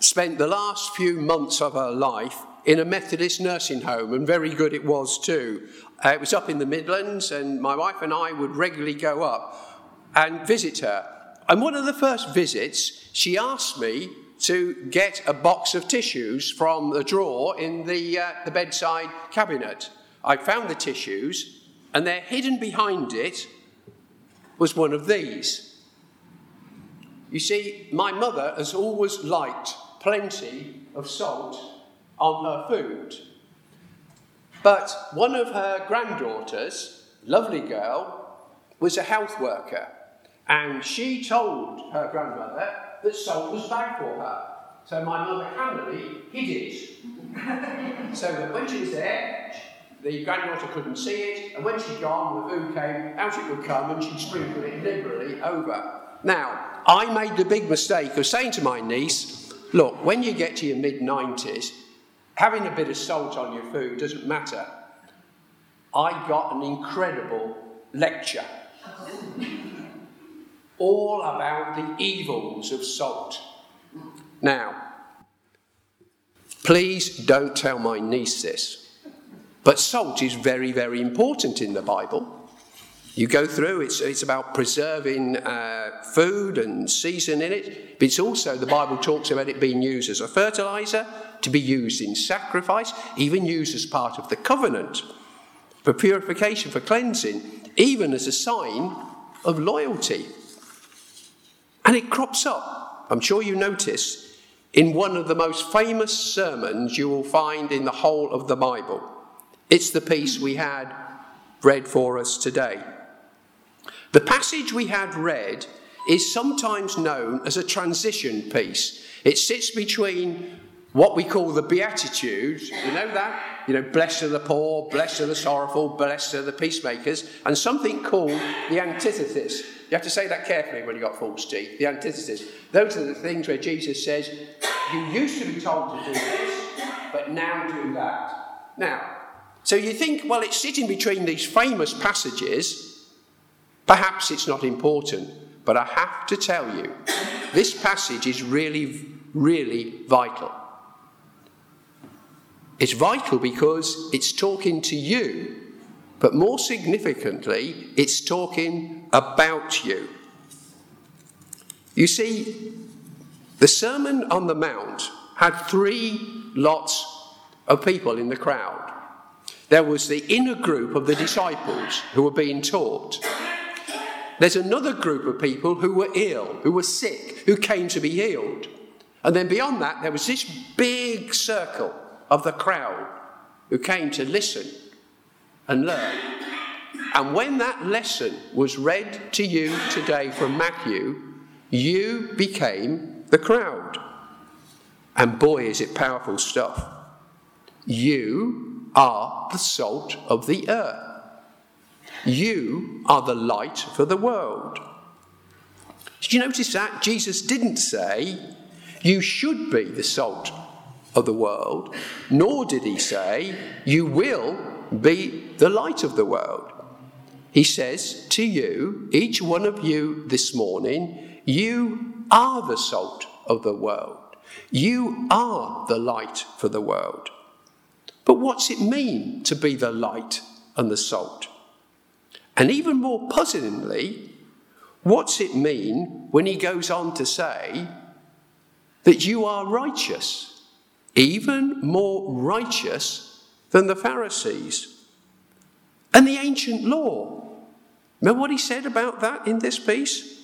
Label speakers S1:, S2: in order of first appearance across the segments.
S1: spent the last few months of her life in a Methodist nursing home, and very good it was too. It was up in the Midlands, and my wife and I would regularly go up and visit her. And one of the first visits, she asked me to get a box of tissues from the drawer in the bedside cabinet. I found the tissues, and there hidden behind it was one of these. You see, my mother has always liked plenty of salt on her food. But one of her granddaughters, lovely girl, was a health worker. And she told her grandmother that salt was bad for her. So my mother cannily hid it. So that when she was there, the granddaughter couldn't see it. And when she'd gone, the food came, out it would come, and she'd sprinkle it liberally over. Now, I made the big mistake of saying to my niece, look, when you get to your mid-90s, having a bit of salt on your food doesn't matter. I got an incredible lecture. All about the evils of salt. Now, please don't tell my niece this, but salt is very, very important in the Bible. You go through, it's about preserving food and seasoning it, but it's also, the Bible talks about it being used as a fertilizer, to be used in sacrifice, even used as part of the covenant, for purification, for cleansing, even as a sign of loyalty. And it crops up, I'm sure you notice, in one of the most famous sermons you will find in the whole of the Bible. It's the piece we had read for us today. The passage we had read is sometimes known as a transition piece. It sits between what we call the Beatitudes, you know that? You know, blessed are the poor, blessed are the sorrowful, blessed are the peacemakers, and something called the antithesis. You have to say that carefully when you've got false teeth. The antithesis. Those are the things where Jesus says, you used to be told to do this, but now do that. Now, so you think, well, it's sitting between these famous passages. Perhaps it's not important, but I have to tell you, this passage is really, really vital. It's vital because it's talking to you, but more significantly, it's talking about you. You see, the Sermon on the Mount had 3 lots of people in the crowd. There was the inner group of the disciples who were being taught. There's another group of people who were ill, who were sick, who came to be healed. And then beyond that, there was this big circle of the crowd who came to listen and learn. And when that lesson was read to you today from Matthew, you became the crowd. And boy, is it powerful stuff. You are the salt of the earth. You are the light for the world. Did you notice that? Jesus didn't say, you should be the salt of the world, nor did he say, you will be the light of the world. He says to you, each one of you this morning, you are the salt of the world. You are the light for the world. But what's it mean to be the light and the salt? And even more puzzlingly, what's it mean when he goes on to say that you are righteous, even more righteous than the Pharisees and the ancient law? Remember what he said about that in this piece?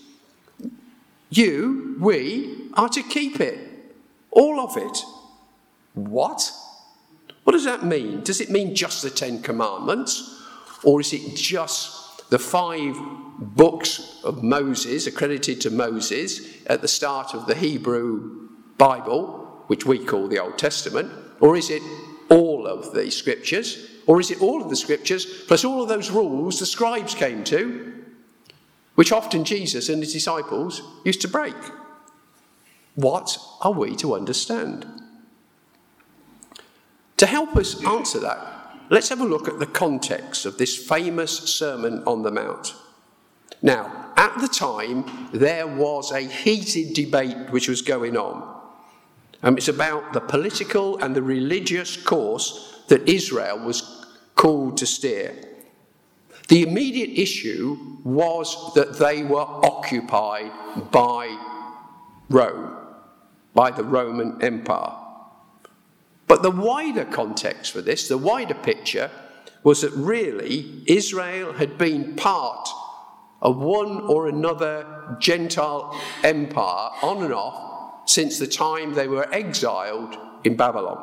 S1: We are to keep it, all of it. What? What does that mean? Does it mean just the 10 Commandments? Or is it just the 5 books of Moses, accredited to Moses, at the start of the Hebrew Bible, which we call the Old Testament? Or is it all of the scriptures? Or is it all of the scriptures plus all of those rules the scribes came to, which often Jesus and his disciples used to break? What are we to understand? To help us answer that, let's have a look at the context of this famous Sermon on the Mount. Now, at the time, there was a heated debate which was going on. It's about the political and the religious course that Israel was called to steer. The immediate issue was that they were occupied by Rome, by the Roman Empire. But the wider context for this, the wider picture, was that really Israel had been part of one or another Gentile empire on and off since the time they were exiled in Babylon.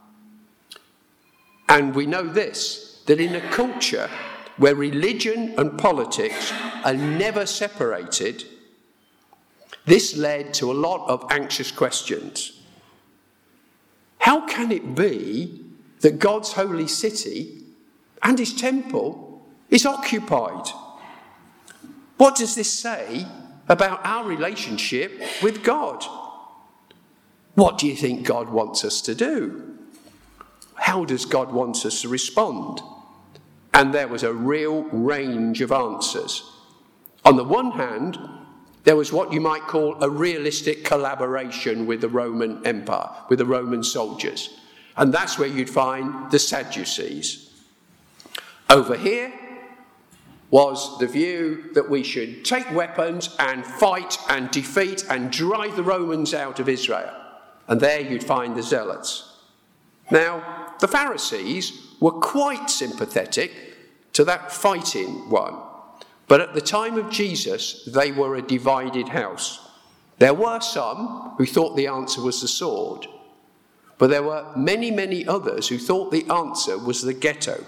S1: And we know this, that in a culture where religion and politics are never separated, this led to a lot of anxious questions. How can it be that God's holy city and his temple is occupied? What does this say about our relationship with God? What do you think God wants us to do? How does God want us to respond? And there was a real range of answers. On the one hand, there was what you might call a realistic collaboration with the Roman Empire, with the Roman soldiers. And that's where you'd find the Sadducees. Over here was the view that we should take weapons and fight and defeat and drive the Romans out of Israel. And there you'd find the Zealots. Now, the Pharisees were quite sympathetic to that fighting one. But at the time of Jesus, they were a divided house. There were some who thought the answer was the sword. But there were many, many others who thought the answer was the ghetto.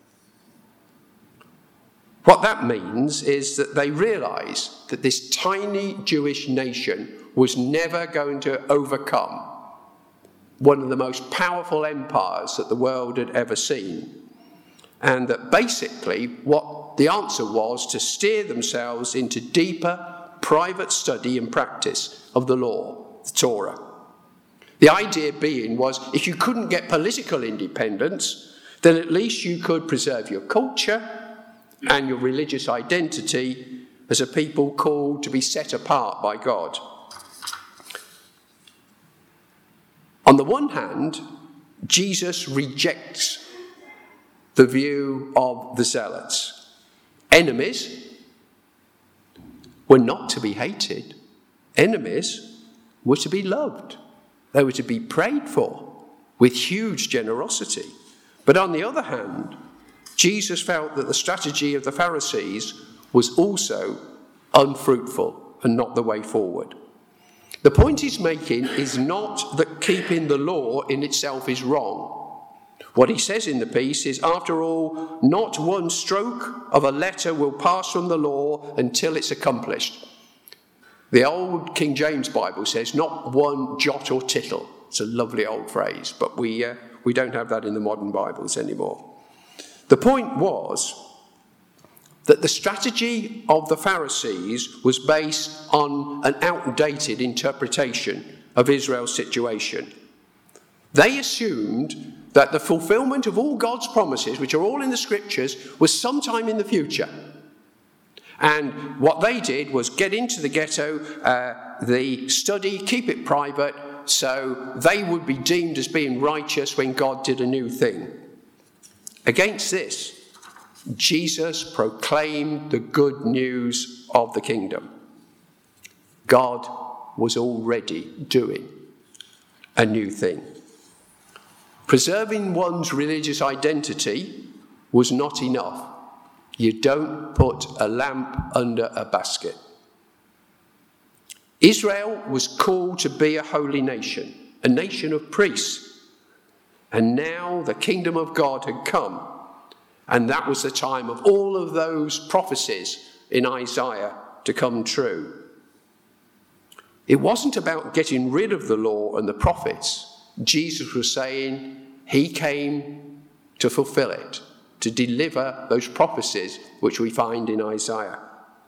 S1: What that means is that they realised that this tiny Jewish nation was never going to overcome one of the most powerful empires that the world had ever seen. And that basically what the answer was to steer themselves into deeper private study and practice of the law, the Torah. The idea being was if you couldn't get political independence, then at least you could preserve your culture and your religious identity as a people called to be set apart by God. On the one hand, Jesus rejects the view of the Zealots. Enemies were not to be hated. Enemies were to be loved. They were to be prayed for with huge generosity. But on the other hand, Jesus felt that the strategy of the Pharisees was also unfruitful and not the way forward. The point he's making is not that keeping the law in itself is wrong. What he says in the piece is, after all, not one stroke of a letter will pass from the law until it's accomplished. The old King James Bible says, not one jot or tittle. It's a lovely old phrase, but we don't have that in the modern Bibles anymore. The point was that the strategy of the Pharisees was based on an outdated interpretation of Israel's situation. They assumed that the fulfillment of all God's promises, which are all in the scriptures, was sometime in the future. And what they did was get into the ghetto, the study, keep it private, so they would be deemed as being righteous when God did a new thing. Against this, Jesus proclaimed the good news of the kingdom. God was already doing a new thing. Preserving one's religious identity was not enough. You don't put a lamp under a basket. Israel was called to be a holy nation, a nation of priests. And now the kingdom of God had come. And that was the time of all of those prophecies in Isaiah to come true. It wasn't about getting rid of the law and the prophets. Jesus was saying he came to fulfill it, to deliver those prophecies which we find in Isaiah.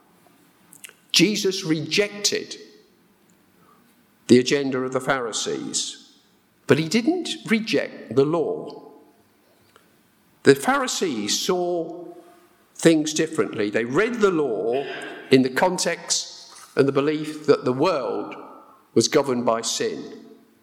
S1: Jesus rejected the agenda of the Pharisees, but he didn't reject the law. The Pharisees saw things differently. They read the law in the context and the belief that the world was governed by sin.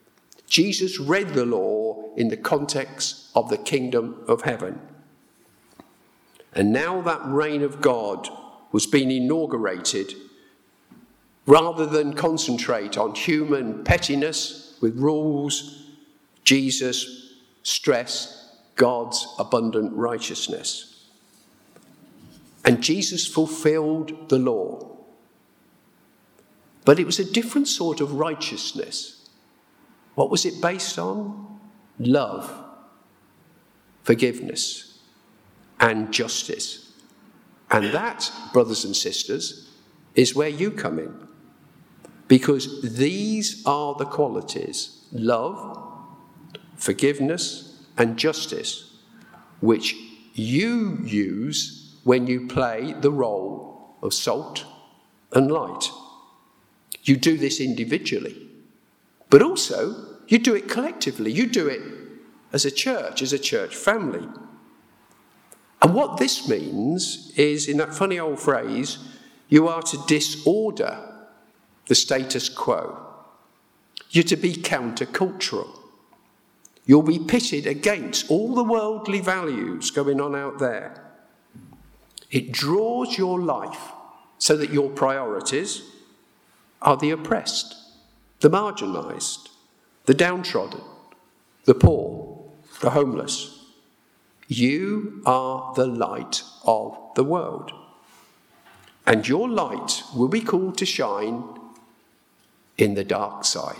S1: Jesus read the law in the context of the kingdom of heaven. And now that reign of God was being inaugurated, rather than concentrate on human pettiness with rules, Jesus stressed God's abundant righteousness. And Jesus fulfilled the law. But it was a different sort of righteousness. What was it based on? Love, forgiveness, and justice. And that, brothers and sisters, is where you come in. Because these are the qualities, love, forgiveness, and justice, which you use when you play the role of salt and light. You do this individually, but also you do it collectively. You do it as a church family. And what this means is, in that funny old phrase, you are to disorder the status quo. You're to be countercultural. You'll be pitted against all the worldly values going on out there. It draws your life so that your priorities are the oppressed, the marginalised, the downtrodden, the poor, the homeless. You are the light of the world. And your light will be called to shine in the dark side.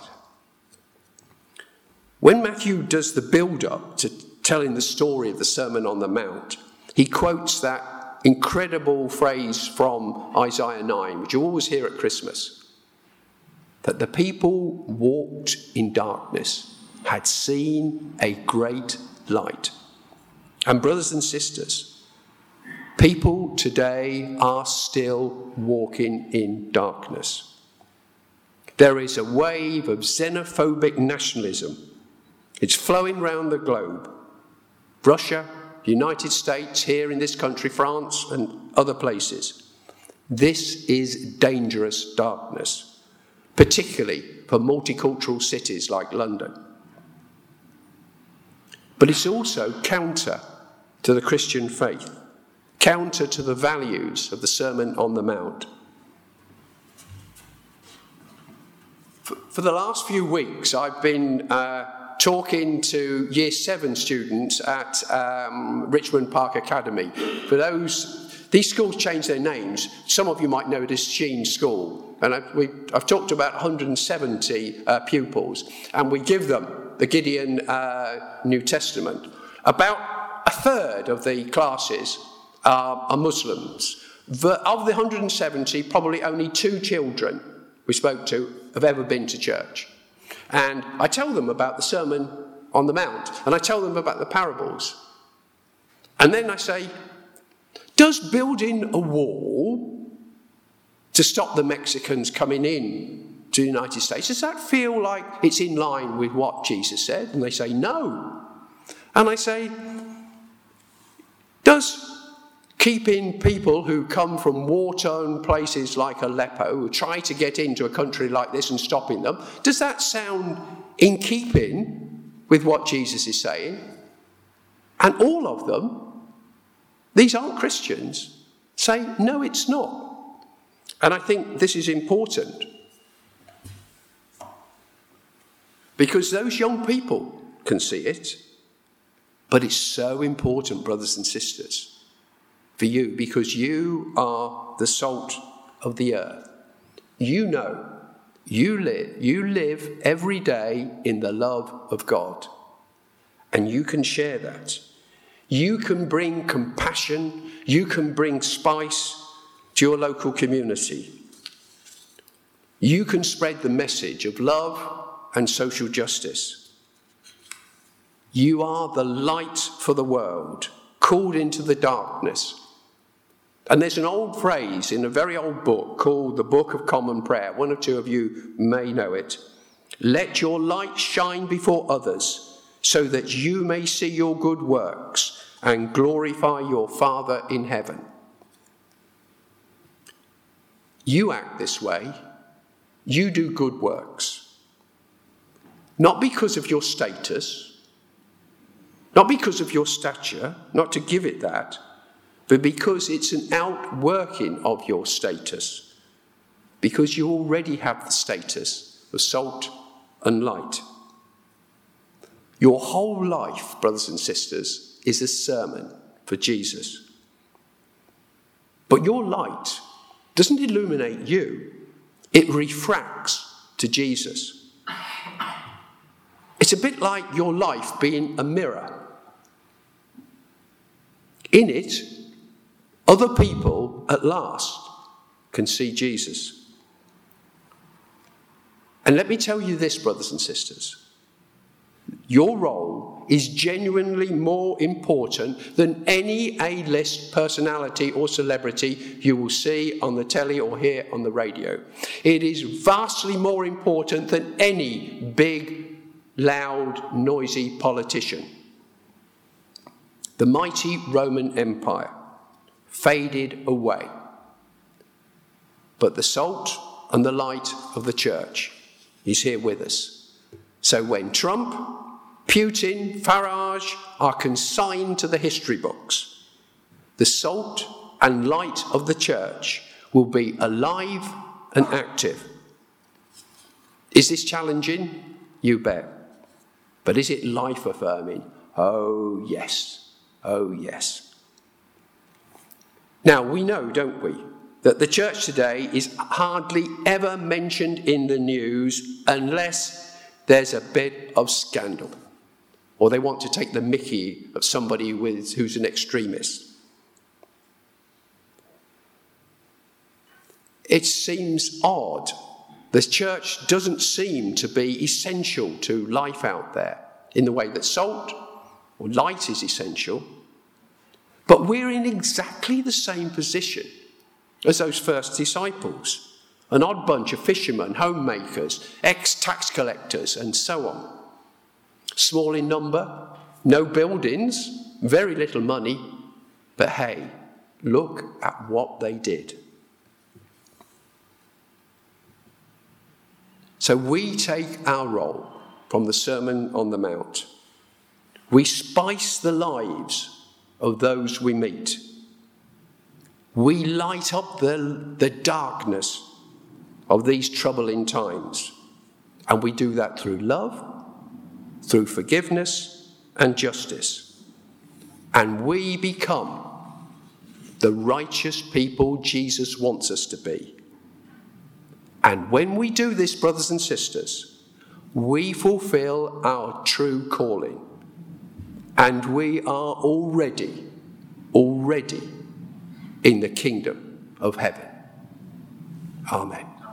S1: When Matthew does the build-up to telling the story of the Sermon on the Mount, he quotes that incredible phrase from Isaiah 9, which you always hear at Christmas, that the people walked in darkness, had seen a great light. And brothers and sisters, people today are still walking in darkness. There is a wave of xenophobic nationalism. It's flowing round the globe. Russia, the United States, here in this country, France, and other places. This is dangerous darkness, particularly for multicultural cities like London. But it's also counter to the Christian faith, counter to the values of the Sermon on the Mount. For the last few weeks, I've been talking to Year 7 students at Richmond Park Academy. These schools change their names. Some of you might know it as Sheen School. And I've talked to about 170 pupils, and we give them the Gideon New Testament. About a third of the classes are Muslims. Of the 170, probably only 2 children we spoke to have ever been to church. And I tell them about the Sermon on the Mount, and I tell them about the parables. And then I say, does building a wall to stop the Mexicans coming in to the United States, does that feel like it's in line with what Jesus said? And they say, no. And I say, does keeping people who come from war-torn places like Aleppo, who try to get into a country like this and stopping them, does that sound in keeping with what Jesus is saying? And all of them, these aren't Christians, say, no, it's not. And I think this is important, because those young people can see it, but it's so important, brothers and sisters, for you, because you are the salt of the earth. You know, you live every day in the love of God, and you can share that. You can bring compassion, you can bring spice to your local community. You can spread the message of love and social justice. You are the light for the world, called into the darkness. And there's an old phrase in a very old book called the Book of Common Prayer. One or two of you may know it. Let your light shine before others, so that you may see your good works and glorify your Father in heaven. You act this way. You do good works. not because of your status, not because of your stature, not to give it that, but because it's an outworking of your status, because you already have the status of salt and light. Your whole life, brothers and sisters, is a sermon for Jesus. But your light doesn't illuminate you, it refracts to Jesus. It's a bit like your life being a mirror. In it, other people at last can see Jesus. And let me tell you this, brothers and sisters. Your role is genuinely more important than any A-list personality or celebrity you will see on the telly or hear on the radio. It is vastly more important than any big, loud, noisy politician. The mighty Roman Empire faded away, but the salt and the light of the church is here with us. So when Trump, Putin, Farage are consigned to the history books, the salt and light of the church will be alive and active. Is this challenging? You bet. But is it life-affirming? Oh, yes. Oh, yes. Now, we know, don't we, that the church today is hardly ever mentioned in the news unless there's a bit of scandal, or they want to take the mickey of somebody who's an extremist. It seems odd. The church doesn't seem to be essential to life out there in the way that salt or light is essential. But we're in exactly the same position as those first disciples. An odd bunch of fishermen, homemakers, ex-tax collectors, and so on. Small in number, no buildings, very little money, but hey, look at what they did. So we take our role from the Sermon on the Mount. We spice the lives of those we meet. We light up the darkness of these troubling times. And we do that through love, through forgiveness and justice. And we become the righteous people Jesus wants us to be. And when we do this, brothers and sisters, we fulfill our true calling. And we are already in the kingdom of heaven. Amen.